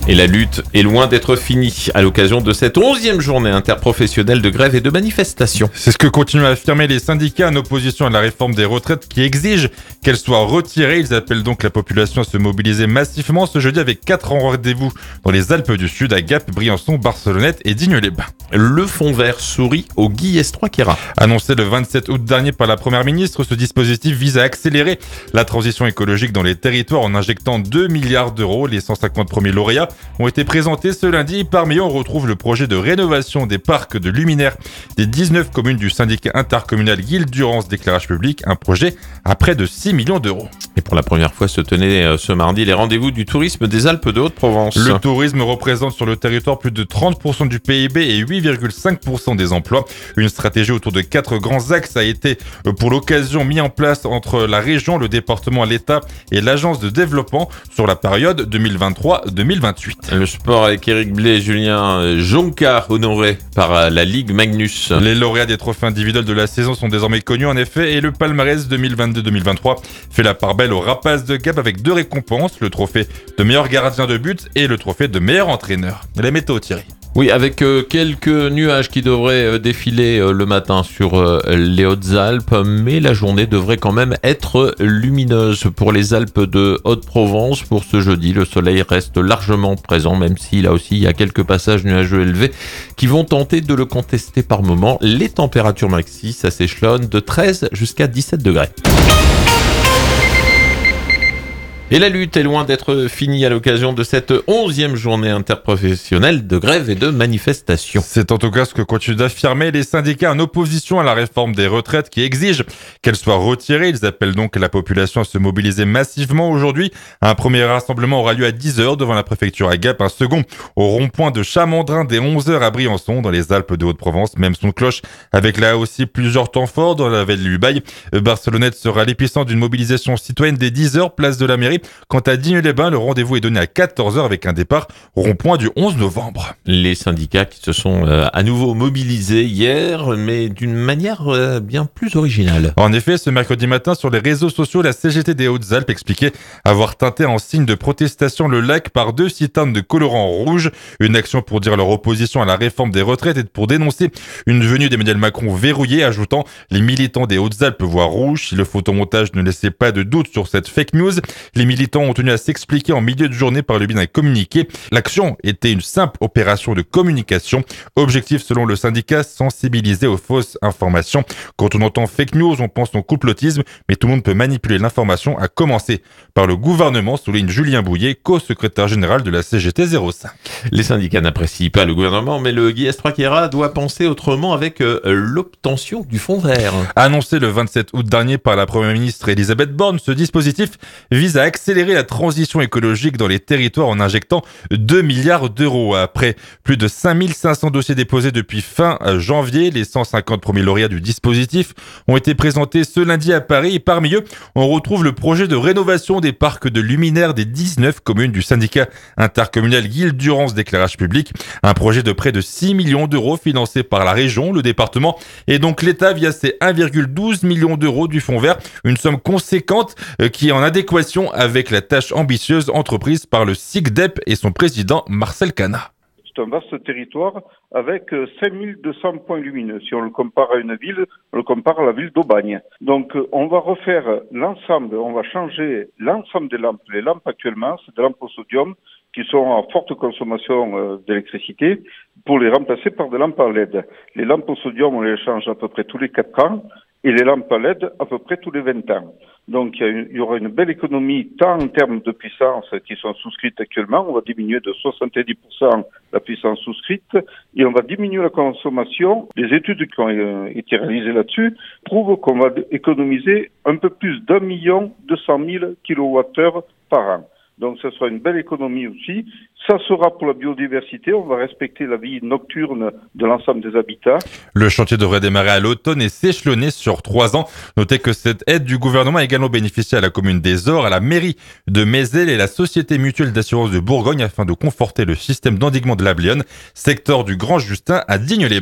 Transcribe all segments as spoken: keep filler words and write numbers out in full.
Et la lutte est loin d'être finie à l'occasion de cette onzième journée interprofessionnelle de grève et de manifestation. C'est ce que continuent à affirmer les syndicats en opposition à la réforme des retraites qui exige qu'elle soit retirée. Ils appellent donc la population à se mobiliser massivement ce jeudi avec quatre rendez-vous dans les Alpes du Sud, à Gap, Briançon, Barcelonnette et Digne-les-Bains. Le fonds vert sourit au Guy Estroquera. Annoncé le vingt-sept août dernier par la Première ministre, ce dispositif vise à accélérer la transition écologique dans les territoires en injectant deux milliards d'euros. Les cent cinquante premiers lauréats ont été présentés ce lundi. Parmi eux, on retrouve le projet de rénovation des parcs de luminaires des dix-neuf communes du syndicat intercommunal Île-Durance d'éclairage public, un projet à près de six millions d'euros. Et pour la première fois se tenaient ce mardi les rendez-vous du tourisme des Alpes de Haute-Provence. Le tourisme représente sur le territoire plus de trente pour cent du P I B et huit virgule cinq pour cent des emplois. Une stratégie autour de quatre grands axes a été pour l'occasion mis en place entre la région, le département, l'État et l'agence de développement sur la période deux mille vingt-trois deux mille vingt-huit. Le sport avec Éric Blais et Julien Jonca, honorés par la Ligue Magnus. Les lauréats des trophées individuels de la saison sont désormais connus en effet, et le palmarès deux mille vingt-deux deux mille vingt-trois fait la part belle aux Rapaces de Gap avec deux récompenses, le trophée de meilleur gardien de but et le trophée de meilleur entraîneur. La météo, Thierry. Oui, avec euh, quelques nuages qui devraient euh, défiler euh, le matin sur euh, les Hautes-Alpes, mais la journée devrait quand même être lumineuse pour les Alpes de Haute-Provence. Pour ce jeudi, le soleil reste largement présent, même si là aussi il y a quelques passages nuageux élevés qui vont tenter de le contester par moments. Les températures maxi, ça s'échelonne de treize jusqu'à dix-sept degrés. Et la lutte est loin d'être finie à l'occasion de cette onzième journée interprofessionnelle de grève et de manifestation. C'est en tout cas ce que continuent d'affirmer les syndicats en opposition à la réforme des retraites qui exige qu'elle soit retirée. Ils appellent donc la population à se mobiliser massivement aujourd'hui. Un premier rassemblement aura lieu à dix heures devant la préfecture à Gap, un second au rond-point de Chamandrin dès onze heures à Briançon dans les Alpes de Haute-Provence. Même son de cloche avec là aussi plusieurs temps forts dans la ville du Bail. Barcelonnette sera l'épicentre d'une mobilisation citoyenne dès dix heures, place de la mairie. Quant à Digne-les-Bains, le rendez-vous est donné à quatorze heures avec un départ rond-point du onze novembre. Les syndicats qui se sont euh, à nouveau mobilisés hier, mais d'une manière euh, bien plus originale. En effet, ce mercredi matin, sur les réseaux sociaux, la C G T des Hautes-Alpes expliquait avoir teinté en signe de protestation le lac par deux citernes de colorant rouge. Une action pour dire leur opposition à la réforme des retraites et pour dénoncer une venue d'Emmanuel Macron verrouillée, ajoutant « Les militants des Hautes-Alpes voient rouge ». Si le photomontage ne laissait pas de doute sur cette fake news, les militants ont tenu à s'expliquer en milieu de journée par le biais d'un communiqué. L'action était une simple opération de communication. Objectif selon le syndicat, sensibiliser aux fausses informations. Quand on entend fake news, on pense au complotisme, mais tout le monde peut manipuler l'information, à commencer par le gouvernement, souligne Julien Bouillet, co-secrétaire général de la C G T zéro cinq. Les syndicats n'apprécient pas le gouvernement, mais le Guy Estroquera doit penser autrement avec euh, l'obtention du fonds vert. Annoncé le vingt-sept août dernier par la Première ministre Elisabeth Borne, ce dispositif vise à accélérer la transition écologique dans les territoires en injectant deux milliards d'euros. Après plus de cinq mille cinq cents dossiers déposés depuis fin janvier, les cent cinquante premiers lauréats du dispositif ont été présentés ce lundi à Paris. Et parmi eux, on retrouve le projet de rénovation des parcs de luminaires des dix-neuf communes du syndicat intercommunal Île-Durance d'éclairage public. Un projet de près de six millions d'euros financé par la région, le département et donc l'État via ses un virgule douze millions d'euros du fonds vert. Une somme conséquente qui est en adéquation avec la tâche ambitieuse entreprise par le SIGDEP et son président Marcel Cana. C'est un vaste territoire avec cinq mille deux cents points lumineux. Si on le compare à une ville, on le compare à la ville d'Aubagne. Donc on va refaire l'ensemble, on va changer l'ensemble des lampes. Les lampes actuellement, c'est des lampes au sodium qui sont à forte consommation d'électricité pour les remplacer par des lampes à L E D. Les lampes au sodium, on les change à peu près tous les quatre ans et les lampes à L E D à peu près tous les vingt ans. Donc, il y aura une belle économie, tant en termes de puissance qui sont souscrites actuellement. On va diminuer de soixante-dix pour cent la puissance souscrite et on va diminuer la consommation. Les études qui ont été réalisées là-dessus prouvent qu'on va économiser un peu plus d'un million deux cent mille kilowattheures par an. Donc, ce sera une belle économie aussi. Ça sera pour la biodiversité. On va respecter la vie nocturne de l'ensemble des habitats. Le chantier devrait démarrer à l'automne et s'échelonner sur trois ans. Notez que cette aide du gouvernement a également bénéficié à la commune des Ors, à la mairie de Mézel et la Société Mutuelle d'Assurance de Bourgogne afin de conforter le système d'endiguement de la Bléone, secteur du Grand Justin à Digne-les-Bains.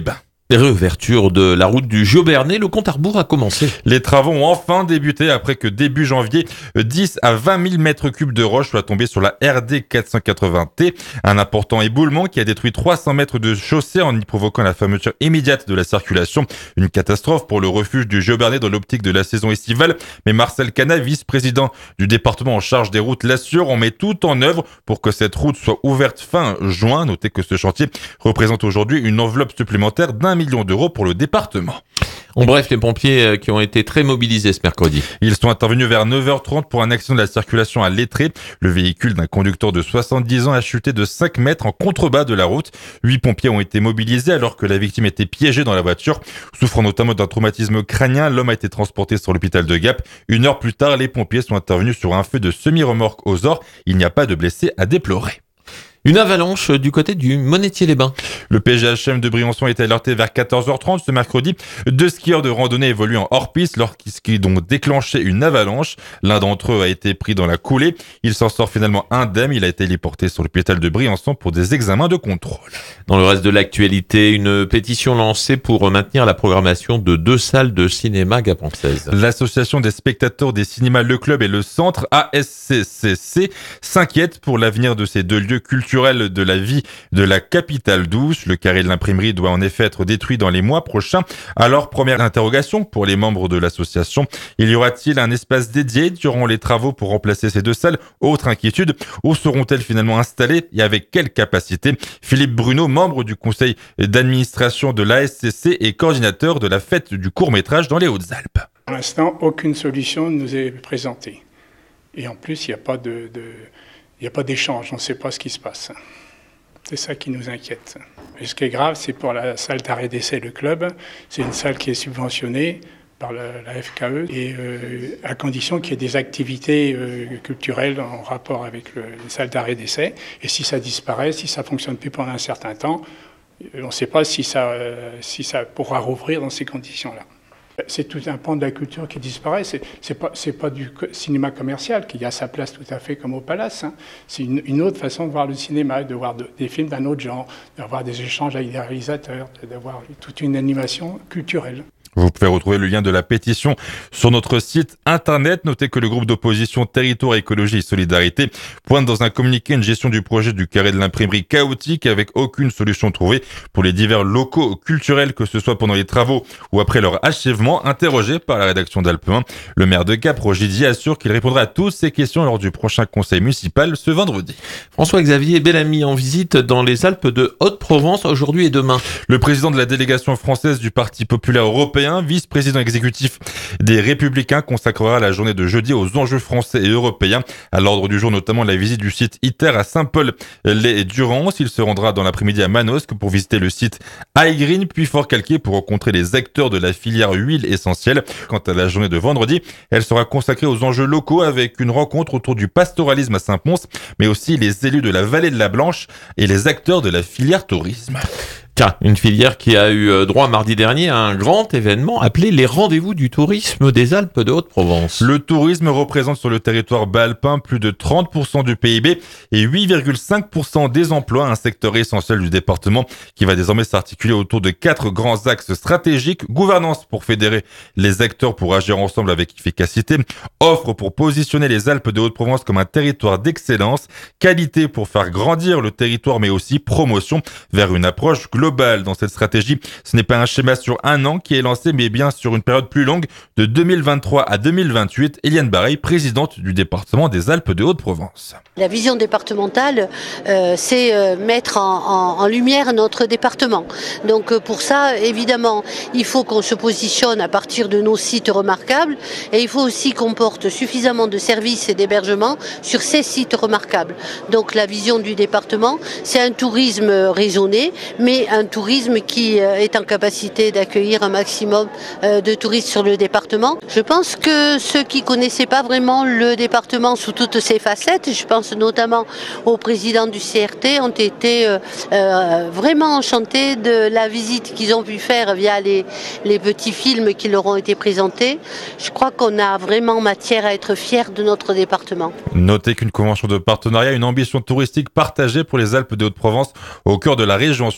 Réouverture de la route du Giobernais, le compte à rebours a commencé. Les travaux ont enfin débuté après que début janvier, dix à vingt mille mètres cubes de roche soient tombés sur la R D quatre cent quatre-vingts T. Un important éboulement qui a détruit trois cents mètres de chaussée en y provoquant la fermeture immédiate de la circulation. Une catastrophe pour le refuge du Giobernais dans l'optique de la saison estivale. Mais Marcel Cana, vice-président du département en charge des routes, l'assure, on met tout en œuvre pour que cette route soit ouverte fin juin. Notez que ce chantier représente aujourd'hui une enveloppe supplémentaire d'un million d'euros pour le département. En bref, les pompiers qui ont été très mobilisés ce mercredi. Ils sont intervenus vers neuf heures trente pour un accident de la circulation à Lettré. Le véhicule d'un conducteur de soixante-dix ans a chuté de cinq mètres en contrebas de la route. Huit pompiers ont été mobilisés alors que la victime était piégée dans la voiture. Souffrant notamment d'un traumatisme crânien, l'homme a été transporté sur l'hôpital de Gap. Une heure plus tard, les pompiers sont intervenus sur un feu de semi-remorque aux Ors. Il n'y a pas de blessés à déplorer. Une avalanche du côté du Monetier-les-Bains. Le P G H M de Briançon a été alerté vers quatorze heures trente ce mercredi. Deux skieurs de randonnée évoluent en hors-piste lorsqu'ils ont déclenché une avalanche. L'un d'entre eux a été pris dans la coulée. Il s'en sort finalement indemne. Il a été héliporté sur l'hôpital de Briançon pour des examens de contrôle. Dans le reste de l'actualité, une pétition lancée pour maintenir la programmation de deux salles de cinéma gapençaises. L'association des spectateurs des cinémas Le Club et le Centre A S C C C s'inquiète pour l'avenir de ces deux lieux culturels de la vie de la capitale douce. Le carré de l'imprimerie doit en effet être détruit dans les mois prochains. Alors, première interrogation pour les membres de l'association. Il y aura-t-il un espace dédié durant les travaux pour remplacer ces deux salles? Autre inquiétude, où seront-elles finalement installées et avec quelle capacité? Philippe Bruno, membre du conseil d'administration de l'A S C C et coordinateur de la fête du court-métrage dans les Hautes-Alpes. Pour l'instant, aucune solution ne nous est présentée. Et en plus, il n'y a pas de... de... Il n'y a pas d'échange, on ne sait pas ce qui se passe. C'est ça qui nous inquiète. Et ce qui est grave, c'est pour la salle d'arrêt d'essai, le club. C'est une salle qui est subventionnée par la, la F K E, et euh, à condition qu'il y ait des activités euh, culturelles en rapport avec le, les salles d'arrêt d'essai. Et si ça disparaît, si ça ne fonctionne plus pendant un certain temps, on ne sait pas si ça, euh, si ça pourra rouvrir dans ces conditions-là. C'est tout un pan de la culture qui disparaît. C'est, c'est pas, c'est pas du cinéma commercial qui a sa place tout à fait comme au Palace. Hein. C'est une, une autre façon de voir le cinéma, de voir de, des films d'un autre genre, d'avoir des échanges avec des réalisateurs, d'avoir toute une animation culturelle. Vous pouvez retrouver le lien de la pétition sur notre site internet. Notez que le groupe d'opposition Territoire, Écologie et Solidarité pointe dans un communiqué une gestion du projet du carré de l'imprimerie chaotique avec aucune solution trouvée pour les divers locaux culturels, que ce soit pendant les travaux ou après leur achèvement. Interrogé par la rédaction d'Alpe un, le maire de Gap, Roger Didier, assure qu'il répondra à toutes ces questions lors du prochain conseil municipal ce vendredi. François-Xavier Bellamy en visite dans les Alpes de Haute-Provence aujourd'hui et demain. Le président de la délégation française du Parti populaire européen, vice-président exécutif des Républicains, consacrera la journée de jeudi aux enjeux français et européens. À l'ordre du jour, notamment la visite du site ITER à Saint-Paul-les-Durance. Il se rendra dans l'après-midi à Manosque pour visiter le site iGreen, puis Fort-Calquier pour rencontrer les acteurs de la filière huile essentielle. Quant à la journée de vendredi, elle sera consacrée aux enjeux locaux avec une rencontre autour du pastoralisme à Saint-Pons, mais aussi les élus de la vallée de la Blanche et les acteurs de la filière tourisme. Tiens, une filière qui a eu droit mardi dernier à un grand événement appelé les Rendez-vous du tourisme des Alpes de Haute-Provence. Le tourisme représente sur le territoire bas-alpin plus de trente pour cent du P I B et huit virgule cinq pour cent des emplois, un secteur essentiel du département qui va désormais s'articuler autour de quatre grands axes stratégiques: gouvernance pour fédérer les acteurs pour agir ensemble avec efficacité, offre pour positionner les Alpes de Haute-Provence comme un territoire d'excellence, qualité pour faire grandir le territoire, mais aussi promotion vers une approche globale. Global dans cette stratégie. Ce n'est pas un schéma sur un an qui est lancé, mais bien sur une période plus longue de deux mille vingt-trois à deux mille vingt-huit. Eliane Bareil, présidente du département des Alpes de Haute-Provence. La vision départementale, euh, c'est euh, mettre en, en, en lumière notre département. Donc euh, pour ça, évidemment, il faut qu'on se positionne à partir de nos sites remarquables, et il faut aussi qu'on porte suffisamment de services et d'hébergements sur ces sites remarquables. Donc la vision du département, c'est un tourisme raisonné, mais un tourisme qui est en capacité d'accueillir un maximum de touristes sur le département. Je pense que ceux qui ne connaissaient pas vraiment le département sous toutes ses facettes, je pense notamment au président du C R T, ont été euh, vraiment enchantés de la visite qu'ils ont pu faire via les, les petits films qui leur ont été présentés. Je crois qu'on a vraiment matière à être fiers de notre département. Notez qu'une convention de partenariat, une ambition touristique partagée pour les Alpes de Haute-Provence au cœur de la région sud entre la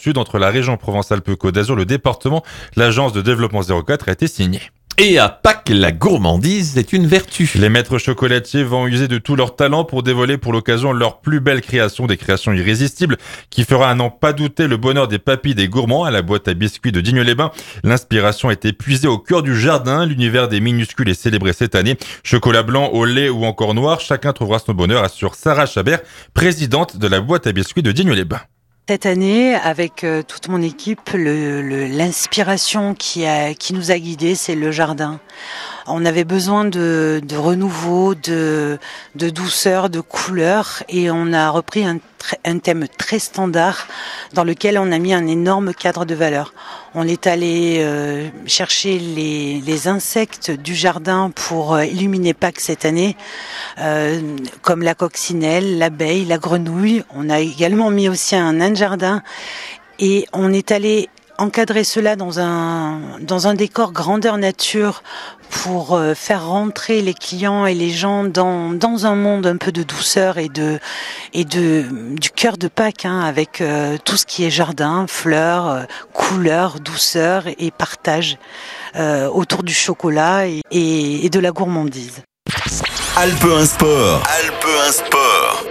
la région Provence-Alpes-Côte d'Azur, le département, l'agence de développement zéro quatre a été signée. Et à Pâques, la gourmandise est une vertu. Les maîtres chocolatiers vont user de tout leur talent pour dévoiler pour l'occasion leur plus belle création, des créations irrésistibles, qui fera à n'en pas douter le bonheur des papilles des gourmands à la boîte à biscuits de Digne-les-Bains. L'inspiration est épuisée au cœur du jardin. L'univers des minuscules est célébré cette année. Chocolat blanc, au lait ou encore noir, chacun trouvera son bonheur, assure Sarah Chabert, présidente de la boîte à biscuits de Digne-les-Bains. Cette année, avec euh, toute mon équipe, le, le, l'inspiration qui, a, qui nous a guidés, c'est le jardin. On avait besoin de, de renouveau, de, de douceur, de couleur, et on a repris un, un thème très standard dans lequel on a mis un énorme cadre de valeur. On est allé euh, chercher les, les insectes du jardin pour euh, illuminer Pâques cette année, euh, comme la coccinelle, l'abeille, la grenouille. On a également mis aussi un nain de jardin et on est allé encadrer cela dans un dans un décor grandeur nature pour euh, faire rentrer les clients et les gens dans dans un monde un peu de douceur et de et de du cœur de Pâques, hein, avec euh, tout ce qui est jardin, fleurs, euh, couleurs, douceur et partage euh, autour du chocolat et, et, et de la gourmandise. Alpe un Sport. Alpe un Sport.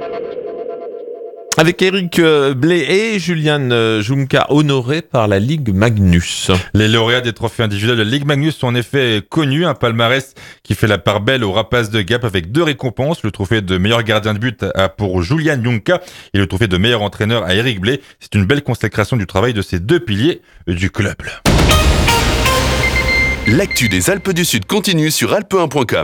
Avec Eric Blé et Juliane Junca, honorés par la Ligue Magnus. Les lauréats des trophées individuels de la Ligue Magnus sont en effet connus. Un palmarès qui fait la part belle aux Rapaces de Gap avec deux récompenses. Le trophée de meilleur gardien de but à pour Juliane Junca et le trophée de meilleur entraîneur à Eric Blé. C'est une belle consécration du travail de ces deux piliers du club. L'actu des Alpes du Sud continue sur alpe un point com.